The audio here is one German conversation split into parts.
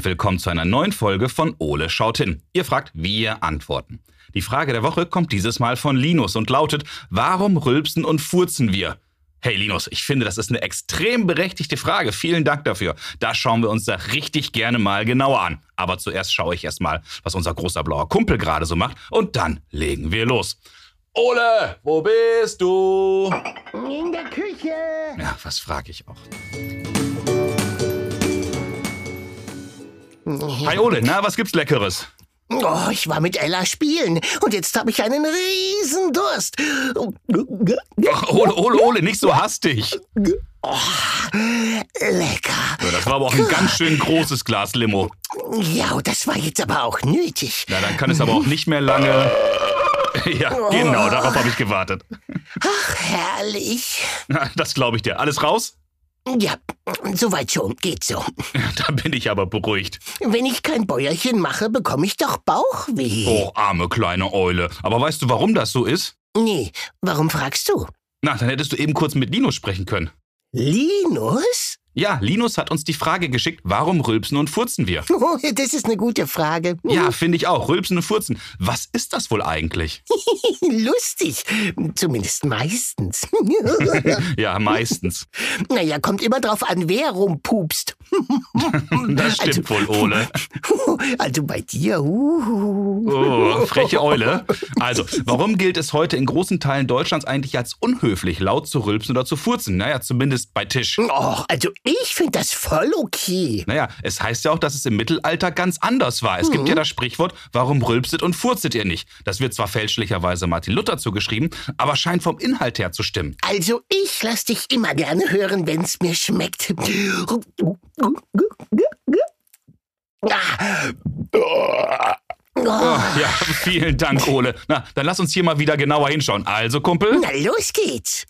und willkommen zu einer neuen Folge von Ole schaut hin. Ihr fragt, wir antworten. Die Frage der Woche kommt dieses Mal von Linus und lautet, warum rülpsen und furzen wir? Hey Linus, ich finde, das ist eine extrem berechtigte Frage. Vielen Dank dafür. Da schauen wir uns da richtig gerne mal genauer an. Aber zuerst schaue ich erst mal, was unser großer blauer Kumpel gerade so macht. Und dann legen wir los. Ole, wo bist du? In der Küche. Ja, was frage ich auch. Hi Ole, na, was gibt's Leckeres? Oh, ich war mit Ella spielen und jetzt habe ich einen riesen Durst. Ach, Ole, nicht so hastig. Oh, lecker. Ja, das war aber auch ein ganz schön großes Glas Limo. Ja, das war jetzt aber auch nötig. Na, dann kann es aber auch nicht mehr lange... Ja, genau, darauf habe ich gewartet. Ach, herrlich. Na, das glaube ich dir. Alles raus? Ja, soweit schon. Geht so. Da bin ich aber beruhigt. Wenn ich kein Bäuerchen mache, bekomme ich doch Bauchweh. Oh, arme kleine Eule. Aber weißt du, warum das so ist? Nee, warum fragst du? Na, dann hättest du eben kurz mit Linus sprechen können. Linus? Ja, Linus hat uns die Frage geschickt, warum rülpsen und furzen wir? Oh, das ist eine gute Frage. Ja, finde ich auch. Rülpsen und furzen. Was ist das wohl eigentlich? Lustig. Zumindest meistens. Ja, meistens. Naja, kommt immer drauf an, wer rumpupst. Das stimmt wohl, Ole. Also bei dir. Oh, freche Eule. Also, warum gilt es heute in großen Teilen Deutschlands eigentlich als unhöflich, laut zu rülpsen oder zu furzen? Naja, zumindest bei Tisch. Och, also ich finde das voll okay. Naja, es heißt ja auch, dass es im Mittelalter ganz anders war. Es gibt ja das Sprichwort, warum rülpset und furzet ihr nicht? Das wird zwar fälschlicherweise Martin Luther zugeschrieben, aber scheint vom Inhalt her zu stimmen. Also ich lass dich immer gerne hören, wenn's mir schmeckt. Oh, ja, vielen Dank, Ole. Na, dann lass uns hier mal wieder genauer hinschauen. Also, Kumpel? Na, los geht's.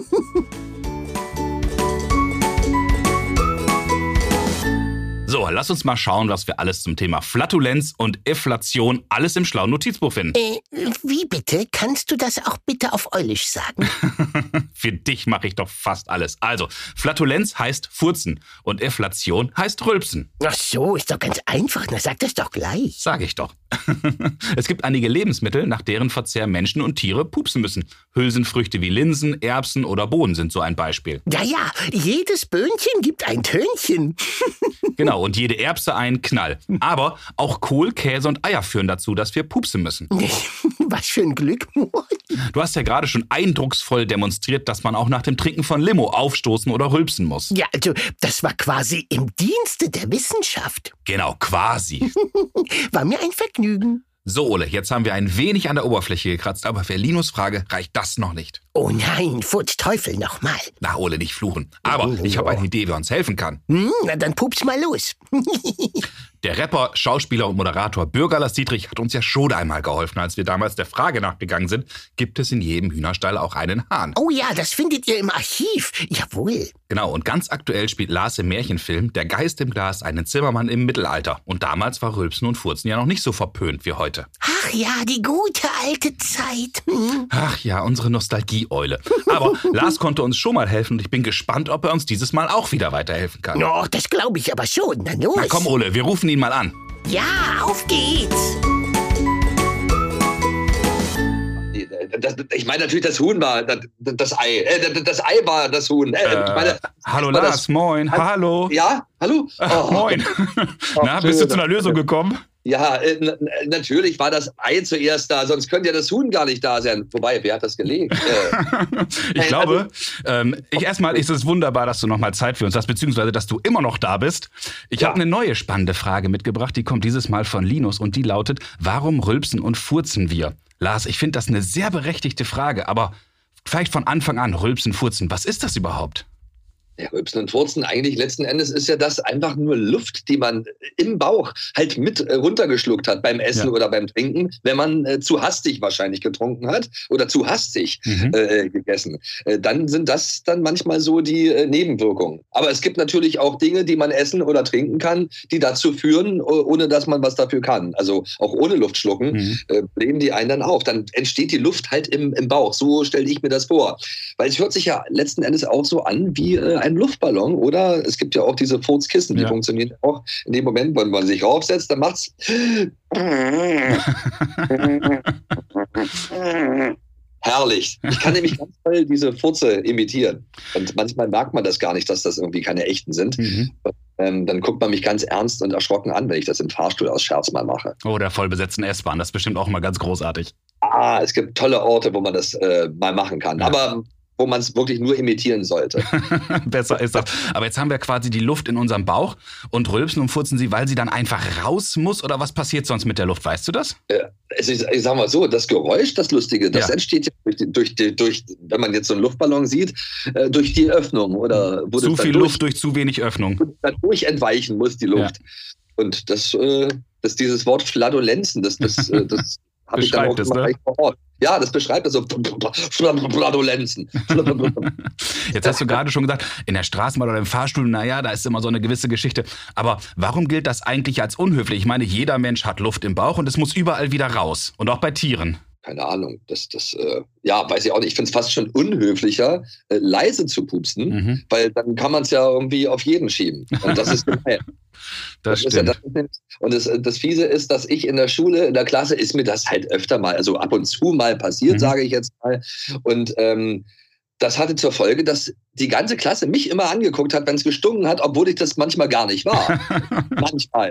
So, lass uns mal schauen, was wir alles zum Thema Flatulenz und Efflation alles im schlauen Notizbuch finden. Wie bitte? Kannst du das auch bitte auf Eulisch sagen? Für dich mache ich doch fast alles. Also, Flatulenz heißt furzen und Efflation heißt rülpsen. Ach so, ist doch ganz einfach. Na, sag das doch gleich. Sag ich doch. Es gibt einige Lebensmittel, nach deren Verzehr Menschen und Tiere pupsen müssen. Hülsenfrüchte wie Linsen, Erbsen oder Bohnen sind so ein Beispiel. Ja, jedes Böhnchen gibt ein Tönchen. Genau, und jede Erbse einen Knall. Aber auch Kohl, Käse und Eier führen dazu, dass wir pupsen müssen. Was für ein Glück. Du hast ja gerade schon eindrucksvoll demonstriert, dass man auch nach dem Trinken von Limo aufstoßen oder rülpsen muss. Ja, also das war quasi im Dienste der Wissenschaft. Genau, quasi. War mir ein Vergnügen. So, Ole, jetzt haben wir ein wenig an der Oberfläche gekratzt, aber für Linus Frage reicht das noch nicht. Oh nein, Furz Teufel nochmal. Na, Ole, nicht fluchen. Aber ich habe eine Idee, wer uns helfen kann. Na dann pups mal los. Der Rapper, Schauspieler und Moderator Bürger Lars Dietrich hat uns ja schon einmal geholfen. Als wir damals der Frage nachgegangen sind, gibt es in jedem Hühnerstall auch einen Hahn. Oh ja, das findet ihr im Archiv. Jawohl. Genau, und ganz aktuell spielt Lars im Märchenfilm Der Geist im Glas einen Zimmermann im Mittelalter. Und damals war Rülpsen und Furzen ja noch nicht so verpönt wie heute. Ach ja, die gute alte Zeit. Ach ja, unsere Nostalgie-Eule. Aber Lars konnte uns schon mal helfen und ich bin gespannt, ob er uns dieses Mal auch wieder weiterhelfen kann. Oh, das glaube ich aber schon. Na los. Na komm, Ole, wir rufen ihn mal an. Ja, auf geht's. Ich meine natürlich, das Huhn war das Ei. Das Ei war das Huhn. Hallo Lars, moin. Hallo. Ja, hallo? Moin. Na, bist du zu einer Lösung gekommen? Ja, natürlich war das Ei zuerst da, sonst könnte ja das Huhn gar nicht da sein. Wobei, wer hat das gelegt? Ich glaube, erstmal ist es wunderbar, dass du nochmal Zeit für uns hast, beziehungsweise, dass du immer noch da bist. Ich habe eine neue spannende Frage mitgebracht, die kommt dieses Mal von Linus und die lautet, warum rülpsen und furzen wir? Lars, ich finde das eine sehr berechtigte Frage, aber vielleicht von Anfang an, rülpsen, furzen, was ist das überhaupt? Ja, Rülpsen und Furzen, eigentlich letzten Endes ist ja das einfach nur Luft, die man im Bauch halt mit runtergeschluckt hat beim Essen oder beim Trinken, wenn man zu hastig wahrscheinlich getrunken hat oder zu hastig gegessen. Dann sind das dann manchmal so die Nebenwirkungen. Aber es gibt natürlich auch Dinge, die man essen oder trinken kann, die dazu führen, ohne dass man was dafür kann. Also auch ohne Luft schlucken, blähen die einen dann auf. Dann entsteht die Luft halt im Bauch. So stelle ich mir das vor. Weil es hört sich ja letzten Endes auch so an wie ein Luftballon. Oder es gibt ja auch diese Furzkissen, die funktionieren auch in dem Moment, wenn man sich raufsetzt, dann macht's herrlich. Ich kann nämlich ganz toll diese Furze imitieren. Und manchmal merkt man das gar nicht, dass das irgendwie keine echten sind. Dann guckt man mich ganz ernst und erschrocken an, wenn ich das im Fahrstuhl aus Scherz mal mache. Oder voll besetzten S-Bahn, das ist bestimmt auch mal ganz großartig. Es gibt tolle Orte, wo man das mal machen kann. Ja. Aber wo man es wirklich nur imitieren sollte. Besser ist das. Aber jetzt haben wir quasi die Luft in unserem Bauch und rülpsen und furzen sie, weil sie dann einfach raus muss? Oder was passiert sonst mit der Luft? Weißt du das? Ich sag mal so, das Geräusch, das Lustige, das entsteht ja durch, wenn man jetzt so einen Luftballon sieht, durch die Öffnung. Oder wo zu viel Luft durch zu wenig Öffnung. Dadurch entweichen muss die Luft. Ja. Und das dieses Wort Flatulenzen, das habe ich dann auch mal vor Ort. Ja, das beschreibt das so. Flatulenzen. Jetzt hast du gerade schon gesagt, in der Straßenbahn oder im Fahrstuhl, naja, da ist immer so eine gewisse Geschichte. Aber warum gilt das eigentlich als unhöflich? Ich meine, jeder Mensch hat Luft im Bauch und es muss überall wieder raus. Und auch bei Tieren. Keine Ahnung. Weiß ich auch nicht. Ich finde es fast schon unhöflicher, leise zu pupsen, weil dann kann man es ja irgendwie auf jeden schieben. Und das ist gemein. Das stimmt. Und das Fiese ist, dass ich in der Schule, in der Klasse, ist mir das halt öfter mal, also ab und zu mal passiert, sage ich jetzt mal. Und das hatte zur Folge, dass die ganze Klasse mich immer angeguckt hat, wenn es gestunken hat, obwohl ich das manchmal gar nicht war. Manchmal.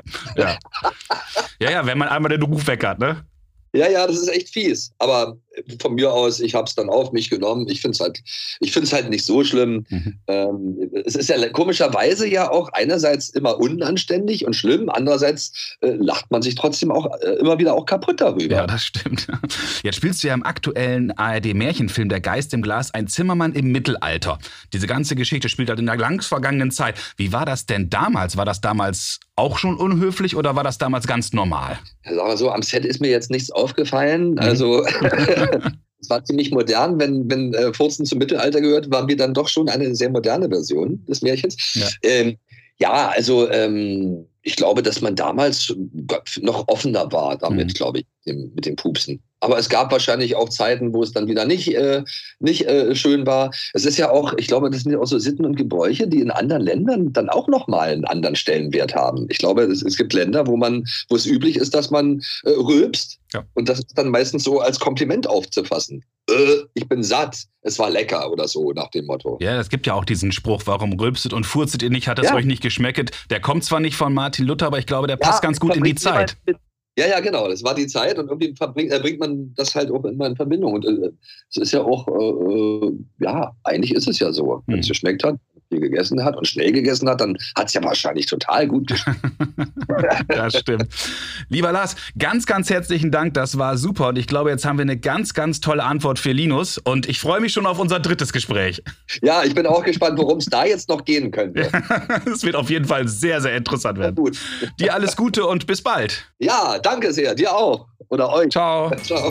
Ja, wenn man einmal den Ruf weg hat, ne? Ja, das ist echt fies. Aber von mir aus, ich habe es dann auf mich genommen. Ich finde es halt nicht so schlimm. Es ist ja komischerweise ja auch einerseits immer unanständig und schlimm, andererseits lacht man sich trotzdem auch immer wieder auch kaputt darüber. Ja, das stimmt. Jetzt spielst du ja im aktuellen ARD-Märchenfilm Der Geist im Glas ein Zimmermann im Mittelalter. Diese ganze Geschichte spielt halt in der lang vergangenen Zeit. Wie war das denn damals? War das damals auch schon unhöflich oder war das damals ganz normal? Ja, sagen wir so, am Set ist mir jetzt nichts aufgefallen. Also es war ziemlich modern. Wenn Furzen zum Mittelalter gehört, waren wir dann doch schon eine sehr moderne Version des Märchens. Ja, ich glaube, dass man damals noch offener war damit, glaube ich, mit dem Pupsen. Aber es gab wahrscheinlich auch Zeiten, wo es dann wieder nicht schön war. Es ist ja auch, ich glaube, das sind ja auch so Sitten und Gebräuche, die in anderen Ländern dann auch nochmal einen anderen Stellenwert haben. Ich glaube, es gibt Länder, wo es üblich ist, dass man rülpst. Ja. Und das ist dann meistens so als Kompliment aufzufassen. Ich bin satt, es war lecker oder so nach dem Motto. Ja, es gibt ja auch diesen Spruch, warum rülpstet und furzet ihr nicht, hat es euch nicht geschmeckt. Der kommt zwar nicht von Martin Luther, aber ich glaube, der passt ganz gut in die Zeit. Ja, genau, das war die Zeit und irgendwie bringt man das halt auch immer in Verbindung. Und es ist ja auch, eigentlich ist es ja so. Wenn es geschmeckt hat, viel gegessen hat und schnell gegessen hat, dann hat es ja wahrscheinlich total gut geschmeckt. Das stimmt. Lieber Lars, ganz, ganz herzlichen Dank, das war super und ich glaube, jetzt haben wir eine ganz, ganz tolle Antwort für Linus und ich freue mich schon auf unser drittes Gespräch. Ja, ich bin auch gespannt, worum es da jetzt noch gehen könnte. Es wird auf jeden Fall sehr, sehr interessant werden. Gut. Dir alles Gute und bis bald. Ja, danke sehr, dir auch. Oder euch. Ciao. Ciao.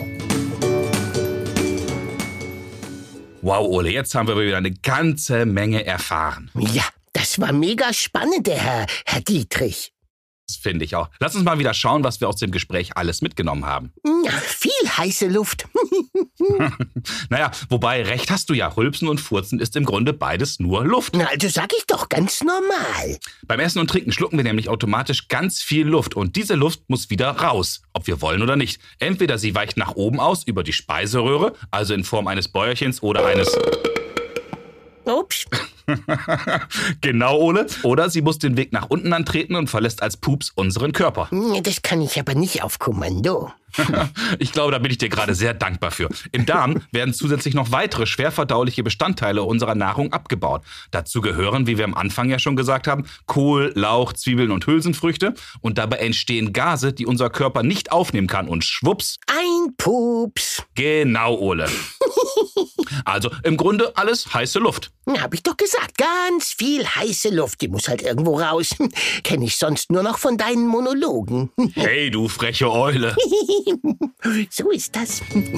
Wow, Ole, jetzt haben wir wieder eine ganze Menge erfahren. Ja, das war mega spannend, der Herr Dietrich. Das finde ich auch. Lass uns mal wieder schauen, was wir aus dem Gespräch alles mitgenommen haben. Ja, viel heiße Luft. Naja, wobei, recht hast du ja. Rülpsen und Furzen ist im Grunde beides nur Luft. Na, also sag ich doch, ganz normal. Beim Essen und Trinken schlucken wir nämlich automatisch ganz viel Luft. Und diese Luft muss wieder raus, ob wir wollen oder nicht. Entweder sie weicht nach oben aus über die Speiseröhre, also in Form eines Bäuerchens oder eines... Ups. Genau, Ole. Oder sie muss den Weg nach unten antreten und verlässt als Pups unseren Körper. Das kann ich aber nicht auf Kommando. Ich glaube, da bin ich dir gerade sehr dankbar für. Im Darm werden zusätzlich noch weitere schwerverdauliche Bestandteile unserer Nahrung abgebaut. Dazu gehören, wie wir am Anfang ja schon gesagt haben, Kohl, Lauch, Zwiebeln und Hülsenfrüchte. Und dabei entstehen Gase, die unser Körper nicht aufnehmen kann. Und schwupps. Ein Pups. Genau, Ole. Also im Grunde alles heiße Luft. Hab ich doch gesagt, ganz viel heiße Luft. Die muss halt irgendwo raus. Kenne ich sonst nur noch von deinen Monologen. Hey, du freche Eule. So ist das.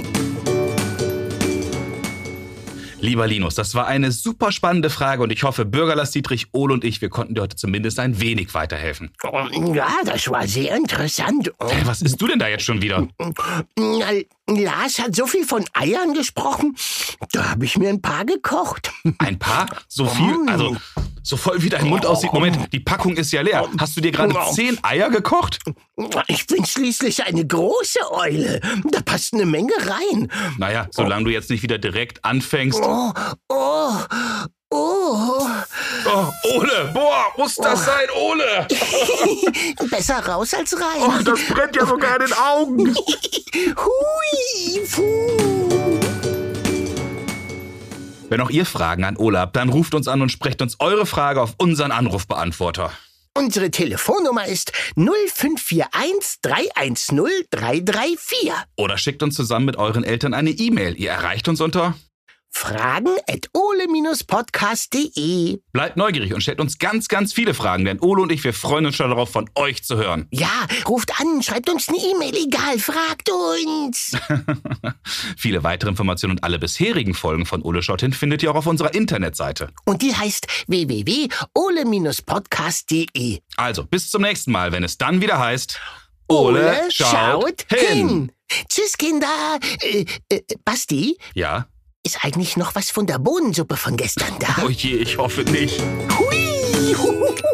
Lieber Linus, das war eine super spannende Frage und ich hoffe, Bürger Lars Dietrich, Ole und ich, wir konnten dir heute zumindest ein wenig weiterhelfen. Ja, das war sehr interessant. Hey, was isst du denn da jetzt schon wieder? Lars hat so viel von Eiern gesprochen, da habe ich mir ein paar gekocht. Ein paar? So viel? Also, so voll wie dein Mund aussieht. Moment, die Packung ist ja leer. Hast du dir gerade 10 Eier gekocht? Ich bin schließlich eine große Eule. Da passt eine Menge rein. Naja, solange du jetzt nicht wieder direkt anfängst. Oh. Oh, Ole, boah, muss das sein, Ole? Besser raus als rein. Oh, das brennt ja sogar in den Augen. Hui, puh. Wenn auch ihr Fragen an Ole habt, dann ruft uns an und sprecht uns eure Frage auf unseren Anrufbeantworter. Unsere Telefonnummer ist 0541 310 334. Oder schickt uns zusammen mit euren Eltern eine E-Mail. Ihr erreicht uns unter fragen@ole-podcast.de. Bleibt neugierig und stellt uns ganz, ganz viele Fragen, denn Ole und ich, wir freuen uns schon darauf, von euch zu hören. Ja, ruft an, schreibt uns eine E-Mail, egal, fragt uns. Viele weitere Informationen und alle bisherigen Folgen von Ole schaut hin findet ihr auch auf unserer Internetseite. Und die heißt www.ole-podcast.de. Also, bis zum nächsten Mal, wenn es dann wieder heißt Ole schaut hin. Tschüss, Kinder. Basti? Ja? Ist eigentlich noch was von der Bohnensuppe von gestern da? Oh je, ich hoffe nicht. Hui!